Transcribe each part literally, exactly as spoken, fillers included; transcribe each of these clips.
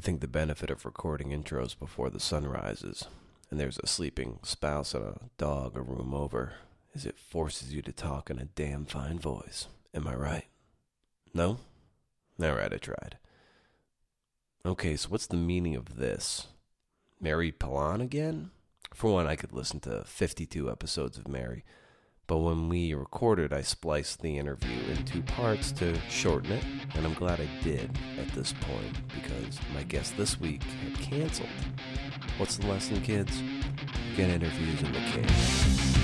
think the benefit of recording intros before the sun rises, and there's a sleeping spouse and a dog a room over, is it forces you to talk in a damn fine voice. Am I right? No? Alright, I tried. Okay, so what's the meaning of this? Mary Pilon again? For one, I could listen to fifty-two episodes of Mary, but when we recorded, I spliced the interview in two parts to shorten it, and I'm glad I did at this point, because my guest this week had canceled. What's the lesson, kids? Get interviews in the case.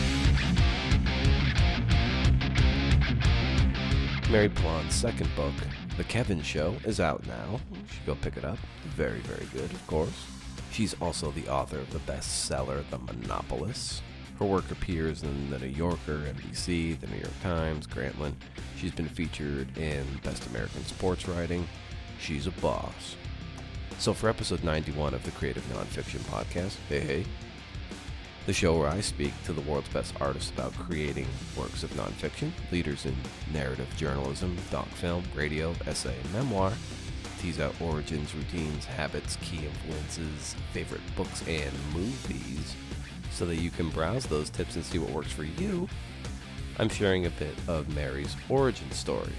Mary Pilon's second book, The Kevin Show, is out now. You should go pick it up. Very, very good, of course. She's also the author of the bestseller, The Monopolists. Her work appears in The New Yorker, N B C, The New York Times, Grantland. She's been featured in Best American Sports Writing. She's a boss. So for episode ninety-one of the Creative Nonfiction Podcast, hey hey, the show where I speak to the world's best artists about creating works of nonfiction, leaders in narrative journalism, doc film, radio, essay, and memoir, tease out origins, routines, habits, key influences, favorite books and movies, so that you can browse those tips and see what works for you. I'm sharing a bit of Mary's origin story.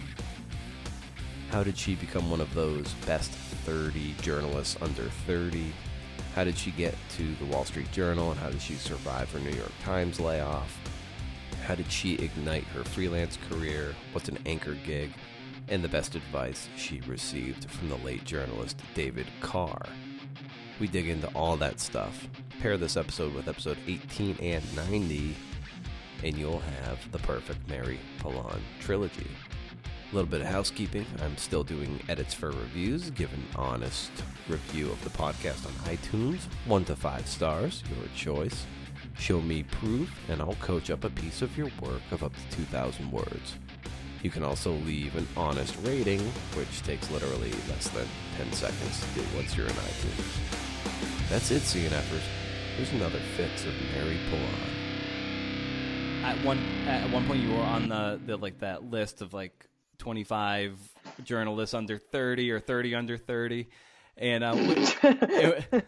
How did she become one of those best thirty journalists under thirty? How did she get to the Wall Street Journal, and how did she survive her New York Times layoff? How did she ignite her freelance career? What's an anchor gig? And the best advice she received from the late journalist David Carr. We dig into all that stuff. Pair this episode with episode eighteen and ninety, and you'll have the perfect Mary Pilon trilogy. A little bit of housekeeping. I'm still doing edits for reviews. Give an honest review of the podcast on iTunes. One to five stars, your choice. Show me proof, and I'll coach up a piece of your work of up to two thousand words. You can also leave an honest rating, which takes literally less than ten seconds to do once you're in iTunes. That's it, C N Fers. Here's another fix of Mary Pilon. At one at one point, you were on the, the like that list of like twenty-five journalists under thirty or thirty under thirty, and uh, when,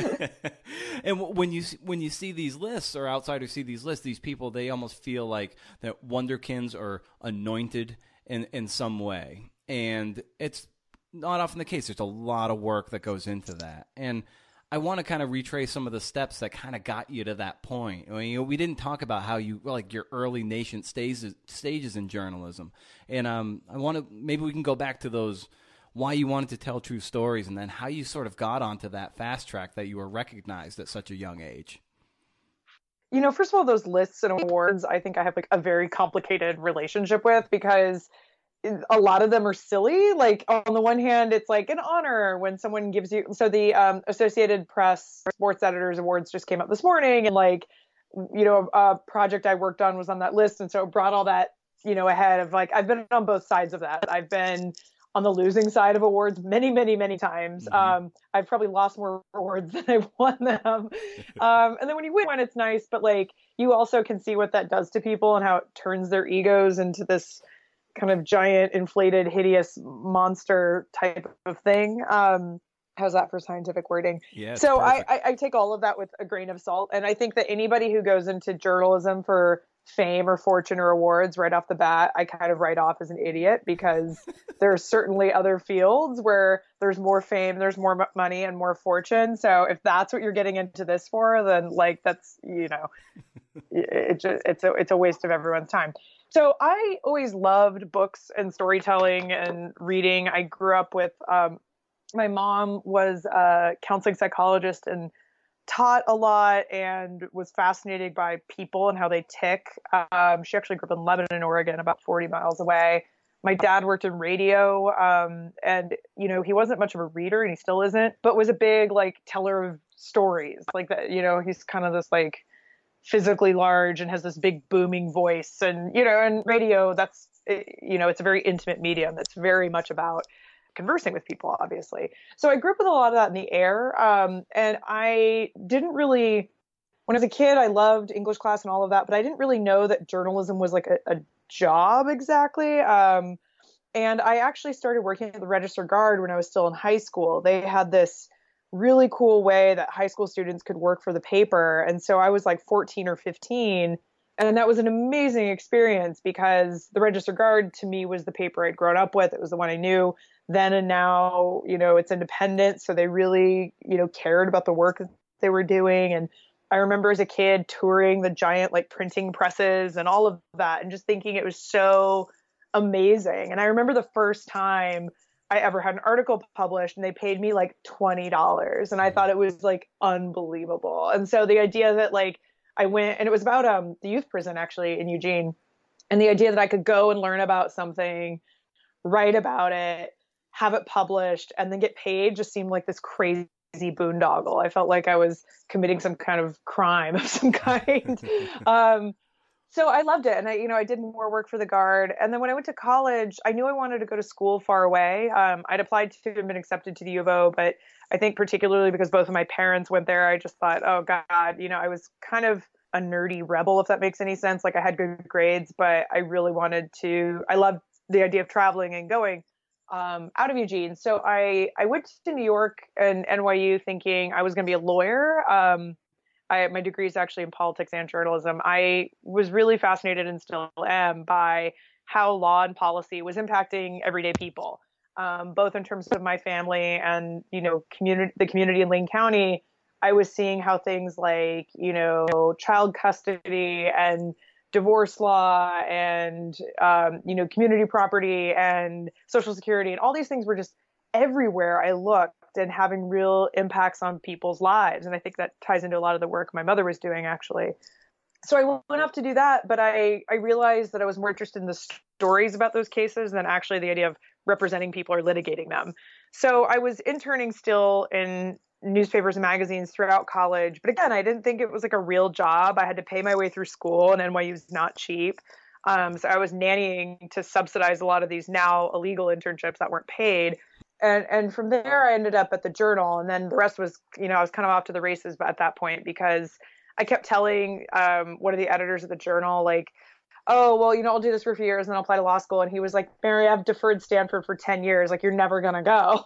and when you when you see these lists, or outsiders see these lists, these people, they almost feel like that wonderkins are anointed in in some way, and it's not often the case. There's a lot of work that goes into that, and I want to kind of retrace some of the steps that kind of got you to that point. I mean, you know, we didn't talk about how you, like, your early nascent stages stages in journalism, and um, I want to maybe we can go back to those, why you wanted to tell true stories, and then how you sort of got onto that fast track that you were recognized at such a young age. You know, first of all, those lists and awards, I think I have like a very complicated relationship with, because a lot of them are silly. Like, on the one hand, it's like an honor when someone gives you, so the um, Associated Press Sports Editors Awards just came up this morning, and like, you know, a project I worked on was on that list. And so it brought all that, you know, ahead of like, I've been on both sides of that. I've been on the losing side of awards many, many, many times. Mm-hmm. Um, I've probably lost more awards than I've won them. um, and then when you win one, it's nice, but like, you also can see what that does to people and how it turns their egos into this kind of giant, inflated, hideous monster type of thing. Um, how's that for scientific wording? Yeah. So I, I, I take all of that with a grain of salt. And I think that anybody who goes into journalism for fame or fortune or awards right off the bat, I kind of write off as an idiot, because there are certainly other fields where there's more fame, there's more m- money and more fortune. So if that's what you're getting into this for, then like, that's, you know, it just, it's a, it's a waste of everyone's time. So I always loved books and storytelling and reading. I grew up with, um, my mom was a counseling psychologist and taught a lot and was fascinated by people and how they tick. Um, she actually grew up in Lebanon, Oregon, about forty miles away. My dad worked in radio, um, and, you know, he wasn't much of a reader, and he still isn't, but was a big, like, teller of stories. Like, that, you know, he's kind of this, like, physically large and has this big booming voice. And, you know, and radio, that's, you know, it's a very intimate medium. It's very much about conversing with people, obviously. So I grew up with a lot of that in the air. Um, and I didn't really, when I was a kid, I loved English class and all of that, but I didn't really know that journalism was like a, a job exactly. Um, And I actually started working at the Register Guard when I was still in high school. They had this really cool way that high school students could work for the paper. And so I was like fourteen or fifteen. And that was an amazing experience because the Register Guard to me was the paper I'd grown up with. It was the one I knew then and now. You know, it's independent. So they really, you know, cared about the work that they were doing. And I remember as a kid touring the giant like printing presses and all of that and just thinking it was so amazing. And I remember the first time I ever had an article published and they paid me like twenty dollars. And I thought it was like unbelievable. And so the idea that like I went, and it was about um, the youth prison actually in Eugene. And the idea that I could go and learn about something, write about it, have it published, and then get paid just seemed like this crazy boondoggle. I felt like I was committing some kind of crime of some kind. um, So I loved it. And I, you know, I did more work for the Guard. And then when I went to college, I knew I wanted to go to school far away. Um, I'd applied to and been accepted to the U of O, but I think particularly because both of my parents went there, I just thought, oh God, you know, I was kind of a nerdy rebel, if that makes any sense. Like I had good grades, but I really wanted to, I loved the idea of traveling and going um, out of Eugene. So I, I went to New York and N Y U thinking I was going to be a lawyer. Um, I, my degree is actually in politics and journalism. I was really fascinated and still am by how law and policy was impacting everyday people, um, both in terms of my family and, you know, community, the community in Lane County. I was seeing how things like, you know, child custody and divorce law and, um, you know, community property and Social Security and all these things were just everywhere I looked and having real impacts on people's lives. And I think that ties into a lot of the work my mother was doing, actually. So I went off to do that, but I, I realized that I was more interested in the stories about those cases than actually the idea of representing people or litigating them. So I was interning still in newspapers and magazines throughout college. But again, I didn't think it was like a real job. I had to pay my way through school, and N Y U is not cheap. Um, so I was nannying to subsidize a lot of these now illegal internships that weren't paid. And and from there, I ended up at the Journal. And then the rest was, you know, I was kind of off to the races at that point because I kept telling um, one of the editors of the Journal, like, oh, well, you know, I'll do this for a few years and then I'll apply to law school. And he was like, Mary, I've deferred Stanford for ten years. Like, you're never going to go.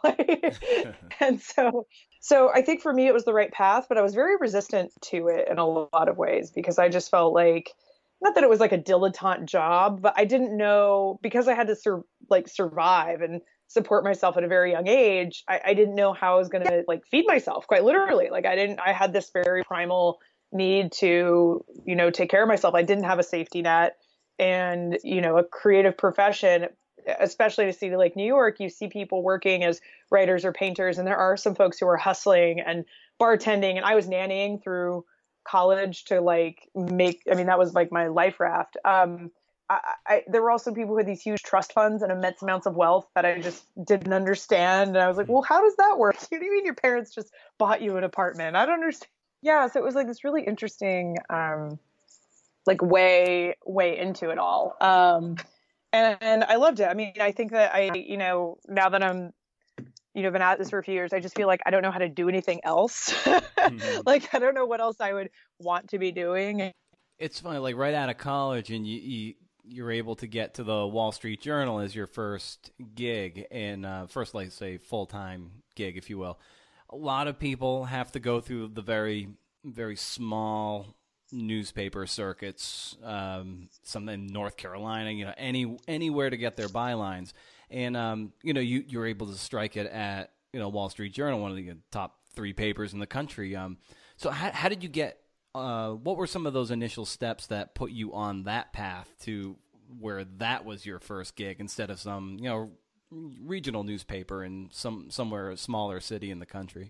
And so so I think for me, it was the right path, but I was very resistant to it in a lot of ways because I just felt like, not that it was like a dilettante job, but I didn't know, because I had to sur- like survive and support myself at a very young age. I, I didn't know how I was going to like feed myself, quite literally. Like I didn't, I had this very primal need to, you know, take care of myself. I didn't have a safety net, and, you know, a creative profession, especially in a city like New York, you see people working as writers or painters. And there are some folks who are hustling and bartending. And I was nannying through college to like make, I mean, that was like my life raft. Um, I, I, there were also people who had these huge trust funds and immense amounts of wealth that I just didn't understand. And I was like, well, how does that work? What do you mean your parents just bought you an apartment? I don't understand. Yeah. So it was like this really interesting, um, like way, way into it all. Um, and, and I loved it. I mean, I think that I, you know, now that I'm, you know, been at this for a few years, I just feel like I don't know how to do anything else. Mm-hmm. Like, I don't know what else I would want to be doing. It's funny, like right out of college and you, you, you're able to get to the Wall Street Journal as your first gig and uh, first, like say, full-time gig, if you will. A lot of people have to go through the very, very small newspaper circuits, um, some in North Carolina, you know, any anywhere to get their bylines. And, um, you know, you, you're able to strike it at, you know, Wall Street Journal, one of the top three papers in the country. Um, so how, how did you get Uh, what were some of those initial steps that put you on that path to where that was your first gig instead of some, you know, regional newspaper in some somewhere a smaller city in the country?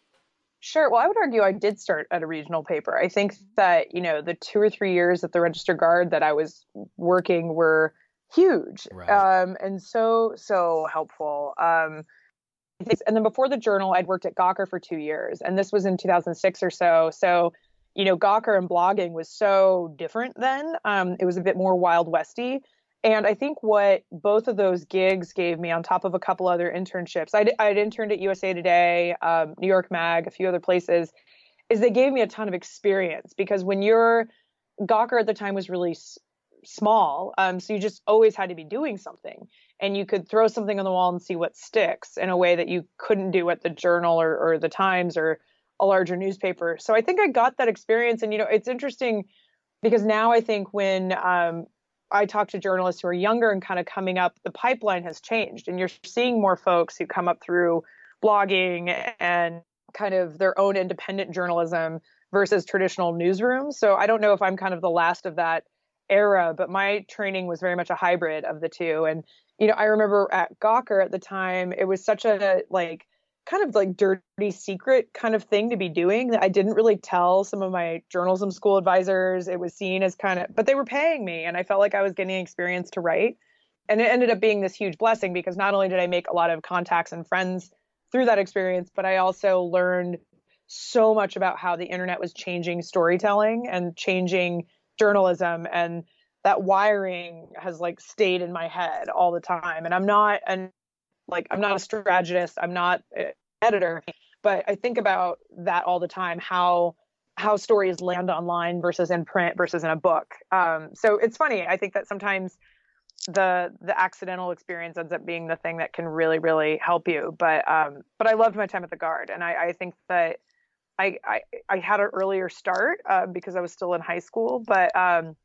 Sure. Well, I would argue I did start at a regional paper. I think that, you know, the two or three years at the Register Guard that I was working were huge, right. um, and so, so helpful. Um, and then before the Journal, I'd worked at Gawker for two years, and this was in two thousand six or so. So, you know, Gawker and blogging was so different then. Um, it was a bit more Wild Westy. And I think what both of those gigs gave me, on top of a couple other internships, I'd, I'd interned at U S A Today, um, New York Mag, a few other places, is they gave me a ton of experience. Because when you're, Gawker at the time was really s- small, um, so you just always had to be doing something. and you could throw something on the wall and see what sticks in a way that you couldn't do at the Journal or, or the Times or a larger newspaper. So I think I got that experience. And, you know, it's interesting because now I think when um, I talk to journalists who are younger and kind of coming up, the pipeline has changed, and you're seeing more folks who come up through blogging and kind of their own independent journalism versus traditional newsrooms. So I don't know if I'm kind of the last of that era, but my training was very much a hybrid of the two. And, you know, I remember at Gawker at the time, it was such a like kind of like dirty secret kind of thing to be doing that I didn't really tell some of my journalism school advisors. It was seen as kind of, but they were paying me, and I felt like I was getting experience to write. And it ended up being this huge blessing because not only did I make a lot of contacts and friends through that experience, but I also learned so much about how the internet was changing storytelling and changing journalism, and that wiring has like stayed in my head all the time. And I'm not an like I'm not a strategist, I'm not an editor, but I think about that all the time, how how stories land online versus in print versus in a book. Um, so it's funny. I think that sometimes the the accidental experience ends up being the thing that can really, really help you. But um, but I loved my time at the Guard, and I, I think that I, I I had an earlier start uh, because I was still in high school, but um,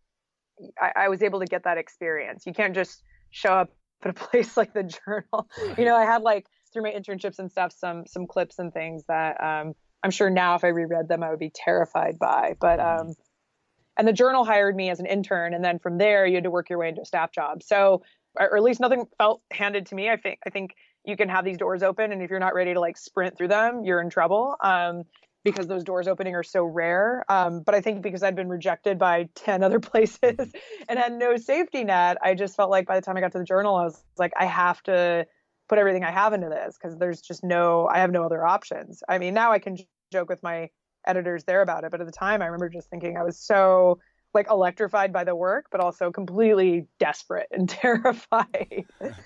I, I was able to get that experience. You can't just show up at a place like the Journal. Right. You know, I had like through my internships and stuff, some some clips and things that um, I'm sure now if I reread them, I would be terrified by. But um, and the Journal hired me as an intern, and then from there you had to work your way into a staff job. So, or at least nothing felt handed to me. I think I think you can have these doors open, and if you're not ready to like sprint through them, you're in trouble. Um, because those doors opening are so rare. Um, but I think because I'd been rejected by ten other places and had no safety net, I just felt like by the time I got to the Journal, I was like, I have to put everything I have into this because there's just no, I have no other options. I mean, now I can j- joke with my editors there about it. But at the time, I remember just thinking I was so like electrified by the work, but also completely desperate and terrified.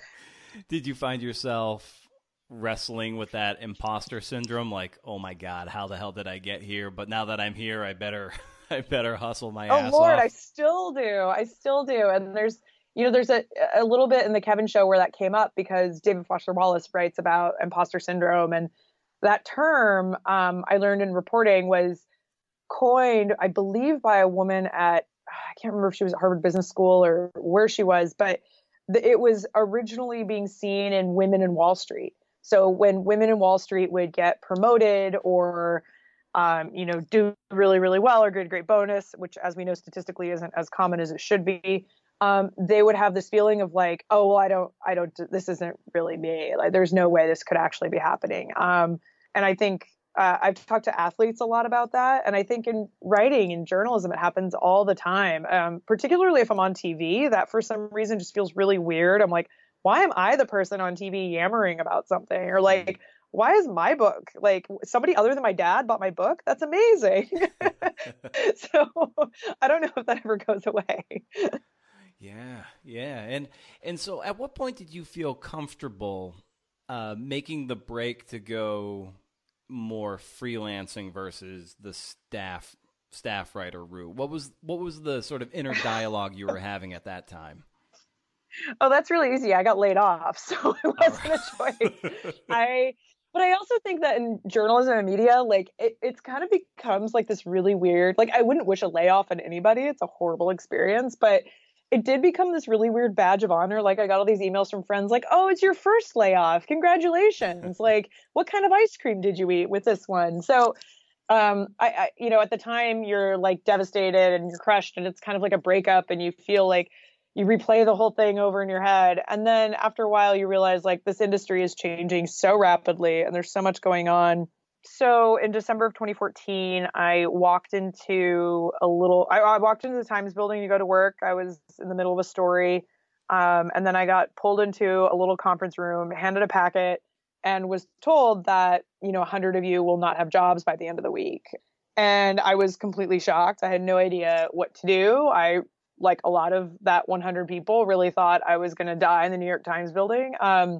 Did you find yourself wrestling with that imposter syndrome, like, oh my God, how the hell did I get here? But now that I'm here, I better, I better hustle my oh, ass Lord, off. I still do. I still do. And there's, you know, there's a, a little bit in the Kevin Show where that came up because David Foster Wallace writes about imposter syndrome. And that term um, I learned in reporting was coined, I believe, by a woman at, I can't remember if she was at Harvard Business School or where she was, but the, it was originally being seen in Women in Wall Street. So when Women in Wall Street would get promoted or, um, you know, do really, really well or get a great bonus, which as we know statistically isn't as common as it should be, um, they would have this feeling of like, oh, well, I don't, I don't, this isn't really me. Like, there's no way this could actually be happening. Um, and I think uh, I've talked to athletes a lot about that. And I think in writing and journalism, it happens all the time, um, particularly if I'm on T V, that for some reason just feels really weird. I'm like, why am I the person on T V yammering about something? Or like, why is my book, like somebody other than my dad bought my book? That's amazing. So I don't know if that ever goes away. Yeah, yeah. And and so at what point did you feel comfortable uh, making the break to go more freelancing versus the staff staff writer route? What was what was the sort of inner dialogue you were having at that time? Oh, that's really easy. I got laid off, so it wasn't a choice. I, but I also think that in journalism and media, like it, it's kind of becomes like this really weird, like I wouldn't wish a layoff on anybody. It's a horrible experience, but it did become this really weird badge of honor. Like I got all these emails from friends like, oh, it's your first layoff. Congratulations. Like, what kind of ice cream did you eat with this one? So, um, I, I, you know, at the time you're like devastated and you're crushed and it's kind of like a breakup and you feel like you replay the whole thing over in your head. And then after a while, you realize like this industry is changing so rapidly and there's so much going on. So in December of twenty fourteen, I walked into a little, I, I walked into the Times building to go to work. I was in the middle of a story. Um, and then I got pulled into a little conference room, handed a packet, and was told that, you know, a hundred of you will not have jobs by the end of the week. And I was completely shocked. I had no idea what to do. I like a lot of that one hundred people really thought I was going to die in the New York Times building. Um,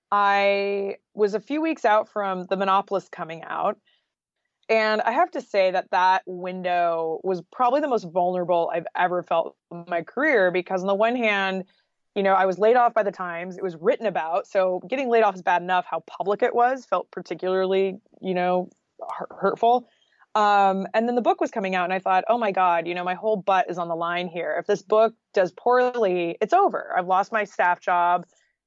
I was a few weeks out from The Monopolist coming out. And I have to say that that window was probably the most vulnerable I've ever felt in my career, because on the one hand, you know, I was laid off by the Times. It was written about. So getting laid off is bad enough. How public it was felt particularly, you know, hurtful. Um, and then the book was coming out and I thought, oh my God, you know, my whole butt is on the line here. If this book does poorly, it's over. I've lost my staff job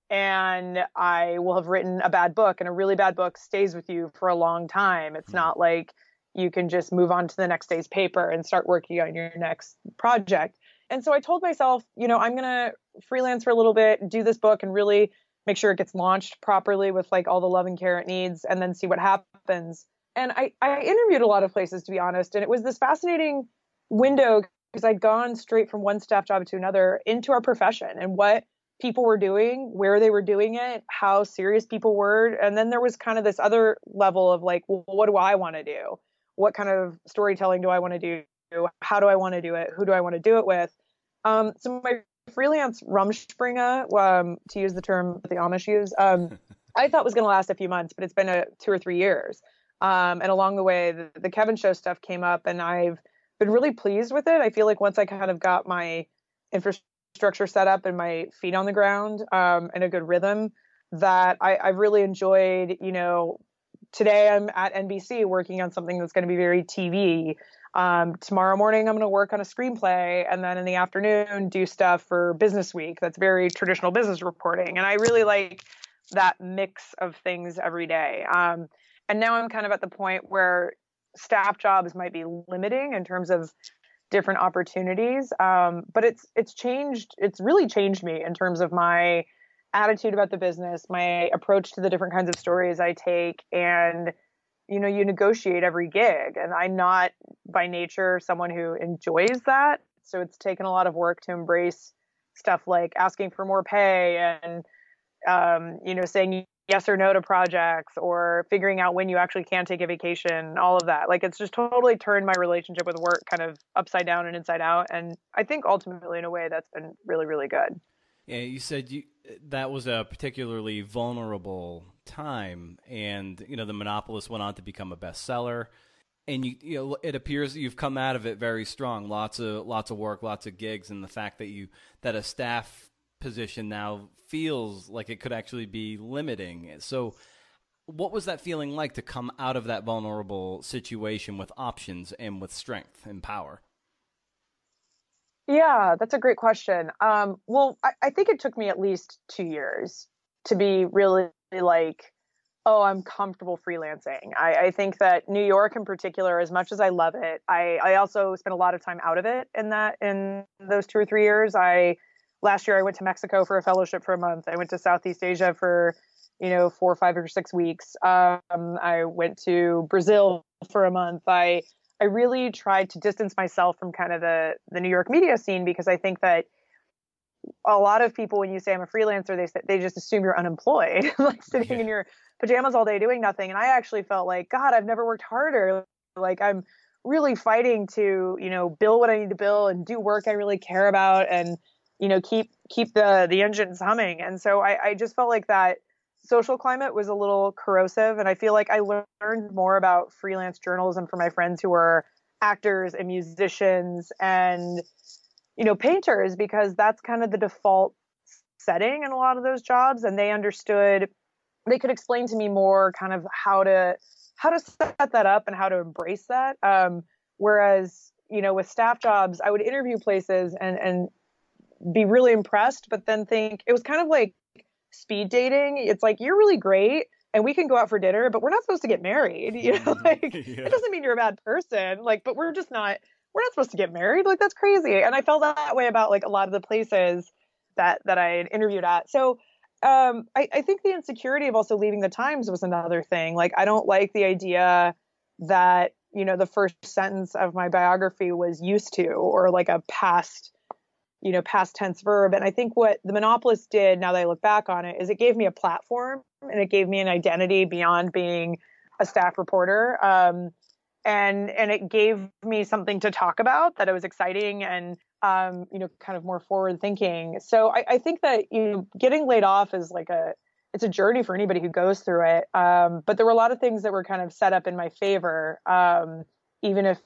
and I will have written a bad book, and a really bad book stays with you for a long time. It's not like you can just move on to the next day's paper and start working on your next project. And so I told myself, you know, I'm going to freelance for a little bit, do this book and really make sure it gets launched properly with like all the love and care it needs, and then see what happens. And I, I interviewed a lot of places, to be honest. And it was this fascinating window because I'd gone straight from one staff job to another into our profession and what people were doing, where they were doing it, how serious people were. And then there was kind of this other level of like, well, what do I want to do? What kind of storytelling do I want to do? How do I want to do it? Who do I want to do it with? Um, so my freelance Rumspringa, um, to use the term that the Amish use, um, I thought was going to last a few months, but it's been a two or three years. Um, and along the way, the, the Kevin Show stuff came up, and I've been really pleased with it. I feel like once I kind of got my infrastructure set up and my feet on the ground, um, and a good rhythm, that I, I've really enjoyed. You know, today I'm at N B C working on something that's going to be very T V. Um, tomorrow morning, I'm going to work on a screenplay, and then in the afternoon, do stuff for Business Week. That's very traditional business reporting. And I really like that mix of things every day. Um, and now I'm kind of at the point where staff jobs might be limiting in terms of different opportunities. Um, but it's, it's changed. It's really changed me in terms of my attitude about the business, my approach to the different kinds of stories I take, and you know, you negotiate every gig, and I'm not by nature someone who enjoys that. So it's taken a lot of work to embrace stuff like asking for more pay and, um, you know, saying yes or no to projects, or figuring out when you actually can take a vacation, all of that. Like, it's just totally turned my relationship with work kind of upside down and inside out. And I think ultimately in a way that's been really, really good. Yeah, you said you, that was a particularly vulnerable time, and you know the Monopolist went on to become a bestseller, and you, you know it appears you've come out of it very strong. Lots of lots of work, lots of gigs, and the fact that you that a staff position now feels like it could actually be limiting. So, what was that feeling like to come out of that vulnerable situation with options and with strength and power? Yeah, that's a great question. Um, well, I, I think it took me at least two years to be really like, oh, I'm comfortable freelancing. I, I think that New York in particular, as much as I love it, I, I also spent a lot of time out of it in that, in those two or three years. I, last year I went to Mexico for a fellowship for a month. I went to Southeast Asia for, you know, four or five or six weeks. Um, I went to Brazil for a month. I, I really tried to distance myself from kind of the, the New York media scene, because I think that a lot of people, when you say I'm a freelancer, they they just assume you're unemployed, like sitting yeah. in your pajamas all day doing nothing. And I actually felt like, God, I've never worked harder. Like, I'm really fighting to, you know, bill what I need to bill and do work I really care about, and, you know, keep keep the the engines humming. And so I, I just felt like that social climate was a little corrosive. And I feel like I learned more about freelance journalism from my friends who were actors and musicians and, you know, painters, because that's kind of the default setting in a lot of those jobs. And they understood, they could explain to me more kind of how to, how to set that up and how to embrace that. Um, whereas, you know, with staff jobs, I would interview places and, and be really impressed, but then think it was kind of like speed dating. It's like, you're really great and we can go out for dinner, but we're not supposed to get married. You know, like yeah. It doesn't mean you're a bad person. Like, but we're just not, we're not supposed to get married. Like, that's crazy. And I felt that way about like a lot of the places that, that I had interviewed at. So um, I, I think the insecurity of also leaving the Times was another thing. Like, I don't like the idea that, you know, the first sentence of my biography was used to, or like a past you know, past tense verb. And I think what the Monopolist did, now that I look back on it, is it gave me a platform and it gave me an identity beyond being a staff reporter. Um, and, and it gave me something to talk about that it was exciting and, um, you know, kind of more forward thinking. So I, I think that, you know, getting laid off is like a, it's a journey for anybody who goes through it. Um, but there were a lot of things that were kind of set up in my favor. Um, even if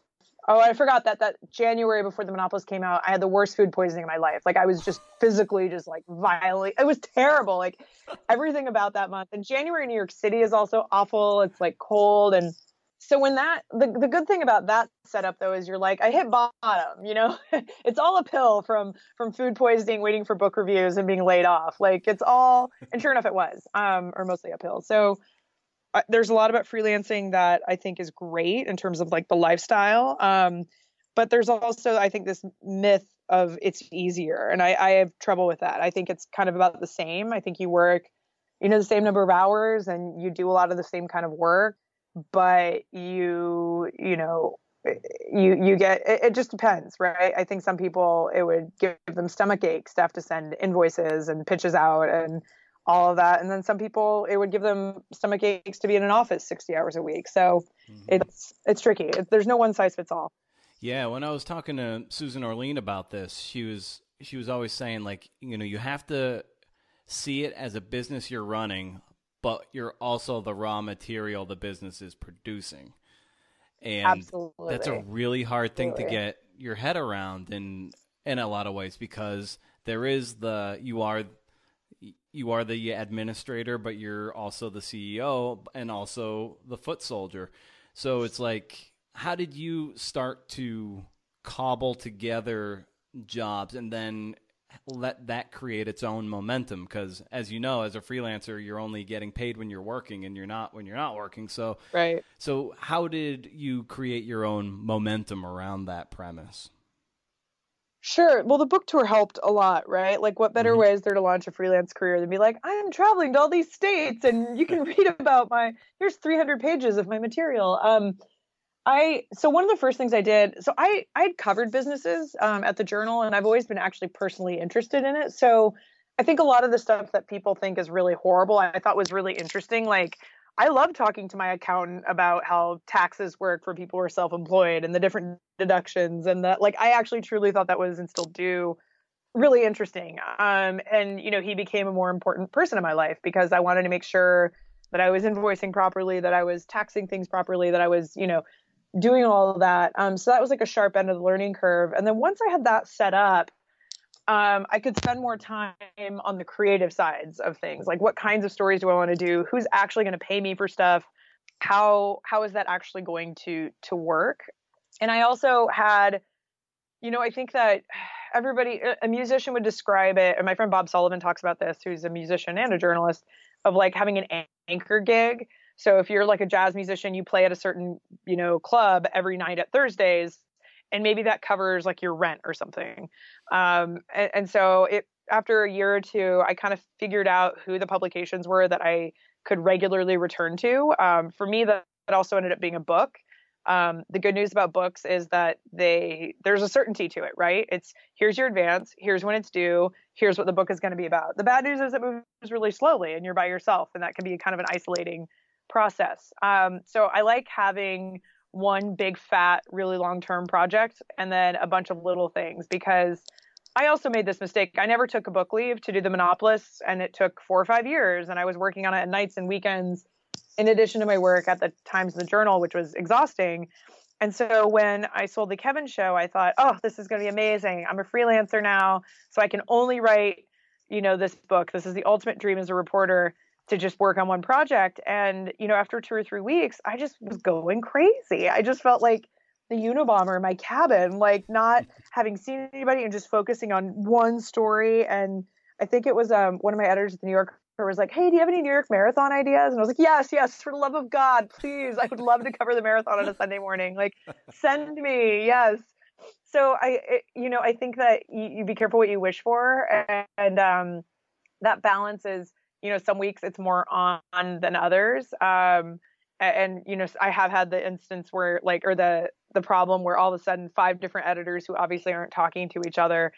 Oh, I forgot that that January before The Monopolist came out, I had the worst food poisoning in my life. Like I was just physically just like violently. It was terrible. Like everything about that month. And January in New York City is also awful. It's like cold. And so when that, the, the good thing about that setup though, is you're like, I hit bottom, you know, it's all uphill from, from food poisoning, waiting for book reviews and being laid off. Like it's all, and sure enough it was, um, or mostly uphill. So uh, there's a lot about freelancing that I think is great in terms of like the lifestyle. Um, but there's also, I think, this myth of it's easier. And I, I have trouble with that. I think it's kind of about the same. I think you work, you know, the same number of hours and you do a lot of the same kind of work, but you, you know, you, you get, it, it just depends, right? I think some people, it would give them stomach aches to have to send invoices and pitches out and all of that. And then some people, it would give them stomach aches to be in an office sixty hours a week. So mm-hmm. it's, it's tricky. It, there's no one size fits all. Yeah. When I was talking to Susan Orlean about this, she was, she was always saying like, you know, you have to see it as a business you're running, but you're also the raw material the business is producing. And Absolutely. that's a really hard thing Absolutely. to get your head around in, in a lot of ways, because there is the, you are, you are the administrator, but you're also the C E O and also the foot soldier. So it's like, how did you start to cobble together jobs and then let that create its own momentum? Because as you know, as a freelancer, you're only getting paid when you're working and you're not when you're not working. So, right. So how did you create your own momentum around that premise? Sure. Well, the book tour helped a lot, right? Like what better Mm-hmm. way is there to launch a freelance career than be like, I'm traveling to all these states and you can read about my, here's three hundred pages of my material. Um, I, so one of the first things I did, so I, I'd covered businesses um, at the Journal, and I've always been actually personally interested in it. So I think a lot of the stuff that people think is really horrible, I thought was really interesting. Like I love talking to my accountant about how taxes work for people who are self-employed and the different deductions, and that, like, I actually truly thought that was and still do really interesting. Um, and, you know, he became a more important person in my life because I wanted to make sure that I was invoicing properly, that I was taxing things properly, that I was, you know, doing all of that. Um, so that was like a sharp end of the learning curve. And then once I had that set up, um, I could spend more time on the creative sides of things. Like what kinds of stories do I want to do? Who's actually going to pay me for stuff? How, how is that actually going to, to work? And I also had, you know, I think that everybody, a musician would describe it, and my friend Bob Sullivan talks about this, who's a musician and a journalist, of like having an anchor gig. So if you're like a jazz musician, you play at a certain, you know, club every night at Thursdays, and maybe that covers like your rent or something. Um, and, and so it, after a year or two, I kind of figured out who the publications were that I could regularly return to. Um, for me, that, that also ended up being a book. Um, the good news about books is that they, there's a certainty to it, right? It's here's your advance, here's when it's due, here's what the book is going to be about. The bad news is it moves really slowly and you're by yourself, and that can be kind of an isolating process. Um, so I like having one big fat, really long-term project and then a bunch of little things, because I also made this mistake. I never took a book leave to do The Monopolist, and it took four or five years, and I was working on it at nights and weekends in addition to my work at the Times and the Journal, which was exhausting. And so when I sold The Kevin Show, I thought, oh, this is going to be amazing. I'm a freelancer now, so I can only write, you know, this book. This is the ultimate dream as a reporter, to just work on one project. And, you know, after two or three weeks, I just was going crazy. I just felt like the Unabomber in my cabin, like not having seen anybody and just focusing on one story. And I think it was um, one of my editors at the New Yorker was like, hey, do you have any New York Marathon ideas? And I was like, yes, yes, for the love of God, please. I would love to cover the marathon on a Sunday morning. Like, send me. Yes. So I, it, you know, I think that you, you be careful what you wish for. And, and um, that balance is, you know, some weeks it's more on than others. Um, and, and, you know, I have had the instance where like, or the, the problem where all of a sudden five different editors who obviously aren't talking to each other,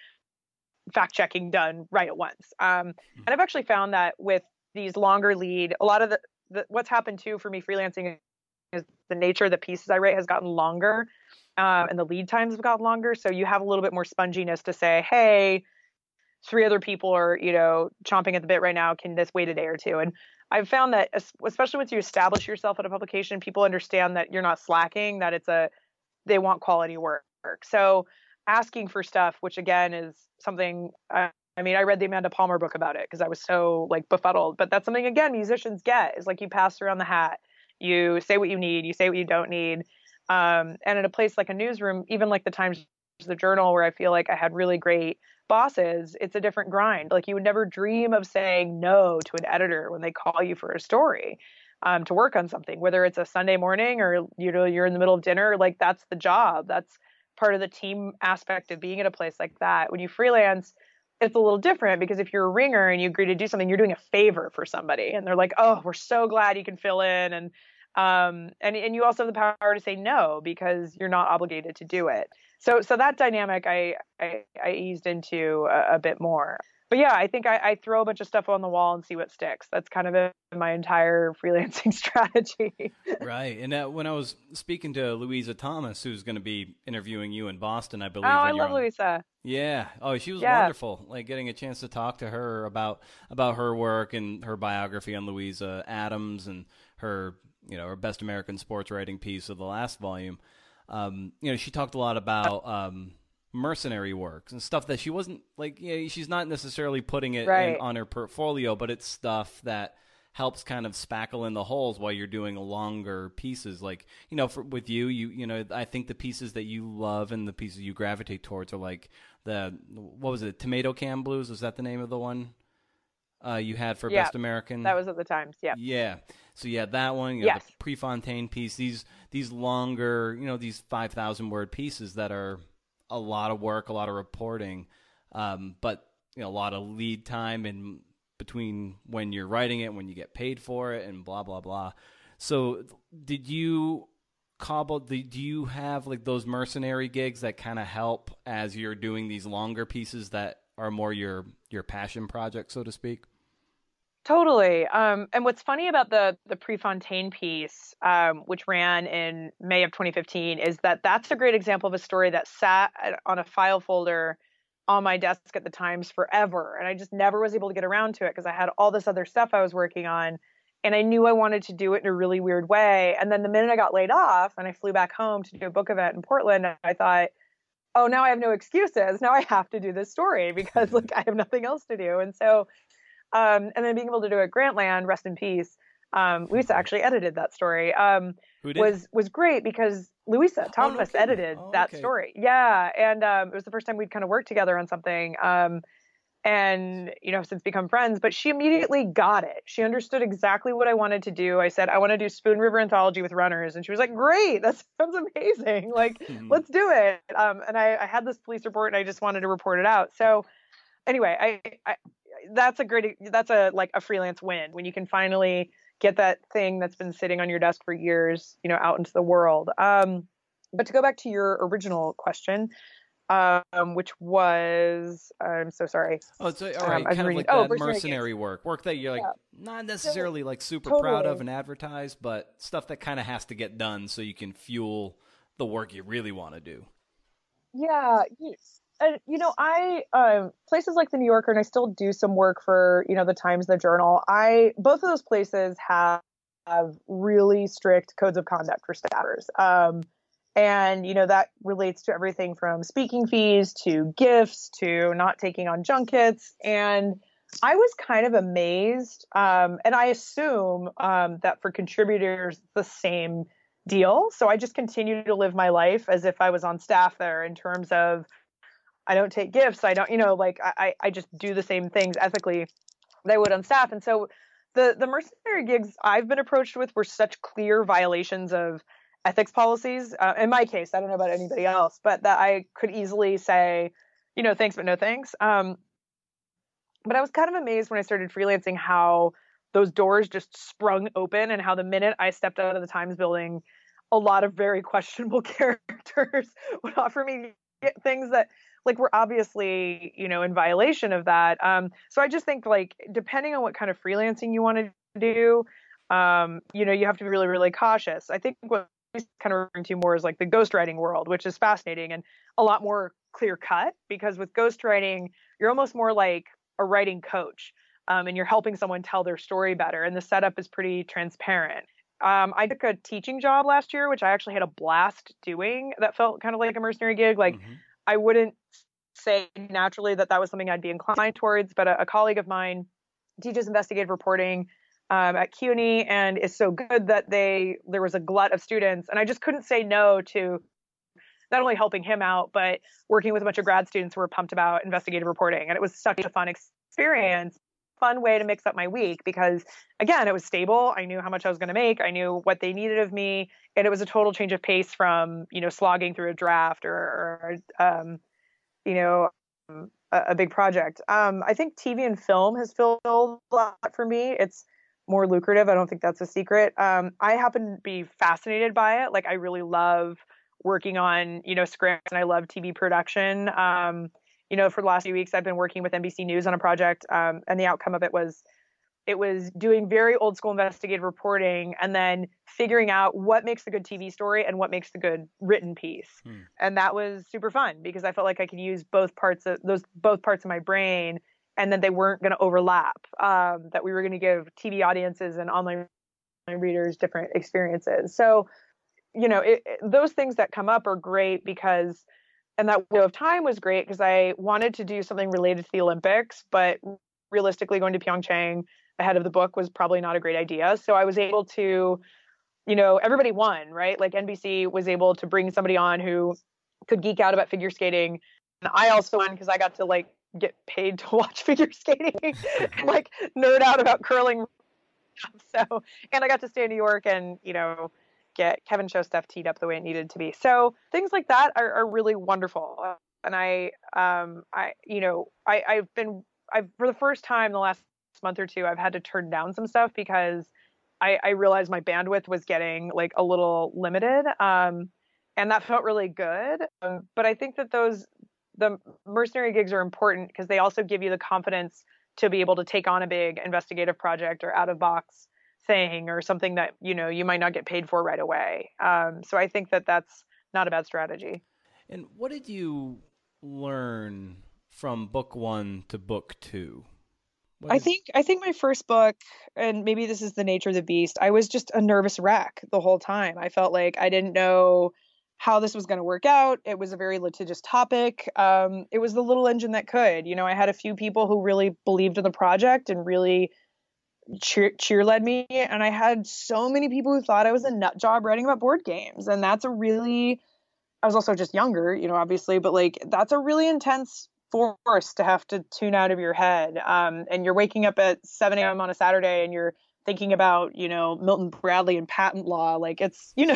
fact checking done right at once. Um, and I've actually found that with these longer lead, a lot of the, the what's happened too for me freelancing is the nature of the pieces I write has gotten longer, um, and the lead times have gotten longer. So you have a little bit more sponginess to say, hey, three other people are, you know, chomping at the bit right now. Can this wait a day or two? And I've found that especially once you establish yourself at a publication, people understand that you're not slacking, that it's a, they want quality work. So asking for stuff, which again is something, uh, I mean, I read the Amanda Palmer book about it because I was so like befuddled, but that's something again, musicians get is like you pass around the hat, you say what you need, you say what you don't need. Um, and in a place like a newsroom, even like the Times, the Journal, where I feel like I had really great bosses, it's a different grind. Like you would never dream of saying no to an editor when they call you for a story, um, to work on something, whether it's a Sunday morning or, you know, you're in the middle of dinner, like that's the job. That's part of the team aspect of being at a place like that. When you freelance, it's a little different because if you're a ringer and you agree to do something, you're doing a favor for somebody and they're like, oh, we're so glad you can fill in. And, um, and, and you also have the power to say no because you're not obligated to do it. So, so that dynamic I, I, I eased into a, a bit more. But yeah, I think I, I throw a bunch of stuff on the wall and see what sticks. That's kind of a, my entire freelancing strategy. Right. And uh, when I was speaking to Louisa Thomas, who's going to be interviewing you in Boston, I believe. Oh, I love on... Louisa. Yeah. Oh, she was yeah. wonderful. Like getting a chance to talk to her about about her work and her biography on Louisa Adams and her, you know, her Best American Sports Writing piece of the last volume. Um, you know, she talked a lot about um, mercenary works and stuff that she wasn't like, you know, she's not necessarily putting it right. in, on her portfolio, but it's stuff that helps kind of spackle in the holes while you're doing longer pieces. Like, you know, for, with you, you, you know, I think the pieces that you love and the pieces you gravitate towards are like the, what was it? Tomato Can Blues. Was that the name of the one uh, you had for yeah, Best American? That was at the Times. Yeah. Yeah. So yeah, that one, you know, yes. the Prefontaine piece, these, these longer, you know, these five thousand word pieces that are a lot of work, a lot of reporting, um, but, you know, a lot of lead time in between when you're writing it, when you get paid for it and blah, blah, blah. So did you cobble, do you have like those mercenary gigs that kind of help as you're doing these longer pieces that are more your, your passion project, so to speak? Totally. Um, and what's funny about the the Prefontaine piece, um, which ran in May of twenty fifteen, is that that's a great example of a story that sat on a file folder on my desk at the Times forever. And I just never was able to get around to it because I had all this other stuff I was working on. And I knew I wanted to do it in a really weird way. And then the minute I got laid off and I flew back home to do a book event in Portland, I thought, oh, now I have no excuses. Now I have to do this story because like I have nothing else to do. And so Um, and then being able to do it, Grantland, rest in peace. Um, Louisa actually edited that story. Um, Who did? was was great because Louisa Thomas oh, no edited oh, that okay. story. Yeah, and um, it was the first time we'd kind of worked together on something. Um, and you know, since become friends. But she immediately got it. She understood exactly what I wanted to do. I said I want to do Spoon River Anthology with runners, and she was like, "Great, that sounds amazing! Like, let's do it." Um, and I, I had this police report, and I just wanted to report it out. So anyway, I. I that's a great, that's a, like a freelance win when you can finally get that thing that's been sitting on your desk for years, you know, out into the world. Um, but to go back to your original question, um, which was, I'm so sorry. Oh, it's all right. Um, kind of like oh, that mercenary work, work that you're like yeah. not necessarily like super totally. proud of and advertise, but stuff that kind of has to get done so you can fuel the work you really want to do. Yeah. And, you know, I, um, places like the New Yorker, and I still do some work for, you know, the Times, the Journal. I, both of those places have, have really strict codes of conduct for staffers. Um, and, you know, that relates to everything from speaking fees to gifts to not taking on junkets. And I was kind of amazed. Um, and I assume, um, that for contributors, the same deal. So I just continue to live my life as if I was on staff there in terms of, I don't take gifts. I don't, you know, like I, I just do the same things ethically that I would on staff. And so the, the mercenary gigs I've been approached with were such clear violations of ethics policies. Uh, in my case, I don't know about anybody else, but that I could easily say, you know, thanks, but no thanks. Um, but I was kind of amazed when I started freelancing how those doors just sprung open and how the minute I stepped out of the Times building, a lot of very questionable characters would offer me things that like we're obviously, you know, in violation of that. Um, so I just think like, depending on what kind of freelancing you want to do, um, you know, you have to be really, really cautious. I think what he's kind of referring to more is like the ghostwriting world, which is fascinating and a lot more clear cut because with ghostwriting, you're almost more like a writing coach, um, and you're helping someone tell their story better. And the setup is pretty transparent. Um, I took a teaching job last year, which I actually had a blast doing. That felt kind of like a mercenary gig. Like mm-hmm. I wouldn't say naturally that that was something I'd be inclined towards, but a, a colleague of mine teaches investigative reporting um, at CUNY and is so good that they there was a glut of students, and I just couldn't say no to not only helping him out, but working with a bunch of grad students who were pumped about investigative reporting. And it was such a fun experience, fun way to mix up my week because, again, it was stable. I knew how much I was going to make. I knew what they needed of me. And it was a total change of pace from, you know, slogging through a draft or, or um, you know, a, a big project. Um, I think T V and film has filled a lot for me. It's more lucrative. I don't think that's a secret. Um, I happen to be fascinated by it. Like, I really love working on, you know, scripts, and I love T V production. Um, you know, for the last few weeks, I've been working with N B C News on a project, um, and the outcome of it was, it was doing very old school investigative reporting and then figuring out what makes the good T V story and what makes the good written piece. Hmm. And that was super fun because I felt like I could use both parts of those, both parts of my brain, and that they weren't going to overlap, um, that we were going to give T V audiences and online readers different experiences. So, you know, it, it, those things that come up are great because, and that window of time was great because I wanted to do something related to the Olympics, but realistically going to Pyeongchang ahead of the book was probably not a great idea. So I was able to, you know, everybody won, right? Like N B C was able to bring somebody on who could geek out about figure skating. And I also won because I got to like get paid to watch figure skating and like nerd out about curling. So, and I got to stay in New York and, you know, get Kevin Show stuff teed up the way it needed to be. So things like that are, are really wonderful. And I, um, I, you know, I, I've been, I've, for the first time the last month or two, I've had to turn down some stuff because I, I realized my bandwidth was getting like a little limited. Um, and that felt really good. Um, but I think that those, the mercenary gigs are important because they also give you the confidence to be able to take on a big investigative project or out of box thing or something that, you know, you might not get paid for right away. Um, so I think that that's not a bad strategy. And what did you learn from book one to book two? What I is... think I think my first book, and maybe this is the nature of the beast, I was just a nervous wreck the whole time. I felt like I didn't know how this was going to work out. It was a very litigious topic. Um, it was the little engine that could. You know, I had a few people who really believed in the project and really cheer cheer led me, and I had so many people who thought I was a nut job writing about board games, and that's a really, I was also just younger, you know, obviously, but like that's a really intense force to have to tune out of your head. Um, and you're waking up at seven a.m. on a Saturday and you're thinking about, you know, Milton Bradley and patent law. Like it's, you know,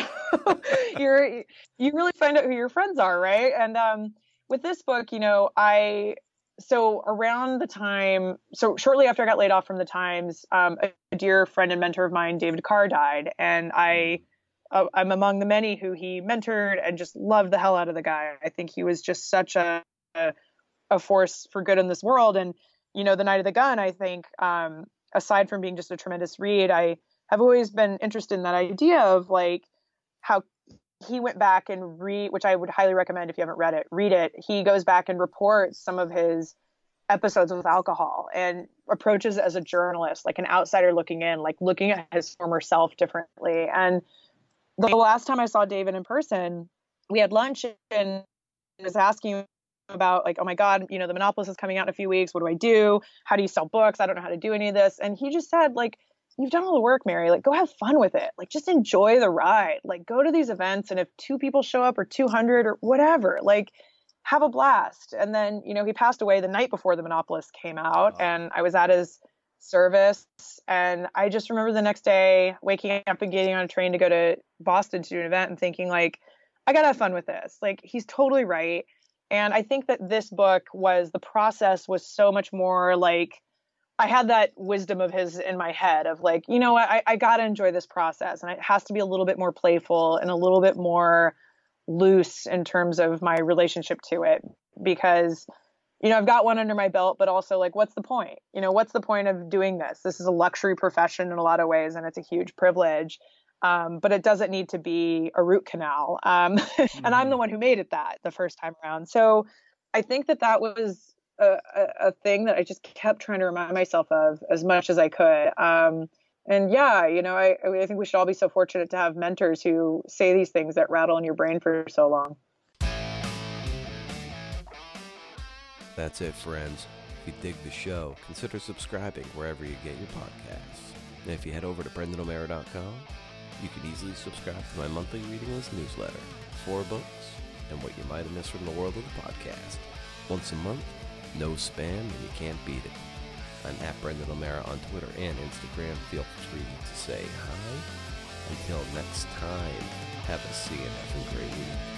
you're you really find out who your friends are, right? And um, with this book, you know, I. So around the time, so shortly after I got laid off from the Times, um, a dear friend and mentor of mine, David Carr, died. And I, uh, I'm among the many who he mentored and just loved the hell out of the guy. I think he was just such a, a, a force for good in this world. And, you know, The Night of the Gun, I think, um, aside from being just a tremendous read, I have always been interested in that idea of like how he went back and read, which I would highly recommend if you haven't read it, read it. He goes back and reports some of his episodes with alcohol and approaches it as a journalist, like an outsider looking in, like looking at his former self differently. And the last time I saw David in person, we had lunch and he was asking about like, oh my God, you know, The Monopolist is coming out in a few weeks. What do I do? How do you sell books? I don't know how to do any of this. And he just said like, you've done all the work, Mary, like go have fun with it. Like just enjoy the ride, like go to these events. And if two people show up or two hundred or whatever, like have a blast. And then, you know, he passed away the night before The Monopolist came out. Oh. And I was at his service. And I just remember the next day waking up and getting on a train to go to Boston to do an event and thinking like, I gotta have fun with this. Like he's totally right. And I think that this book was, the process was so much more like, I had that wisdom of his in my head of like, you know what, I, I got to enjoy this process. And it has to be a little bit more playful and a little bit more loose in terms of my relationship to it. Because, you know, I've got one under my belt, but also like, what's the point? You know, what's the point of doing this? This is a luxury profession in a lot of ways, and it's a huge privilege. Um, but it doesn't need to be a root canal. Um, mm-hmm. And I'm the one who made it that the first time around. So I think that that was A, a, a thing that I just kept trying to remind myself of as much as I could. Um, And yeah, you know, I, I think we should all be so fortunate to have mentors who say these things that rattle in your brain for so long. That's it, friends. If you dig the show, consider subscribing wherever you get your podcasts. And if you head over to brendan o'mara dot com, you can easily subscribe to my monthly reading list newsletter, four books, and what you might have missed from the world of the podcast. Once a month, no spam, and you can't beat it. I'm at Brendan O'Mara on Twitter and Instagram. Feel free to say hi. Until next time, have a see and effing great week.